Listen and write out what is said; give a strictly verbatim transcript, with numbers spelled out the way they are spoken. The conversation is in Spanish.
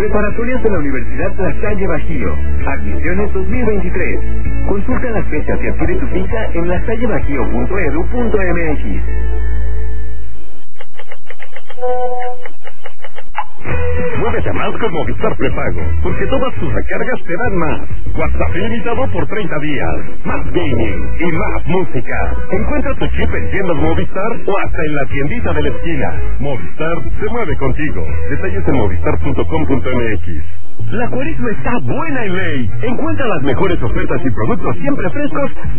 Preparatorias de la Universidad La Salle Bajío. Admisiones dos mil veintitrés. Consulta las fechas y adquiere tu ficha en lasallebajío punto edu punto mx. Muévete más con Movistar Prepago, porque todas tus recargas te dan más. WhatsApp ilimitado por treinta días, más gaming y más música. Encuentra tu chip en tiendas Movistar o hasta en la tiendita de la esquina. Movistar se mueve contigo. Detalles en movistar punto com punto mx. La cuaresma está buena en Ley. Encuentra las mejores ofertas y productos siempre frescos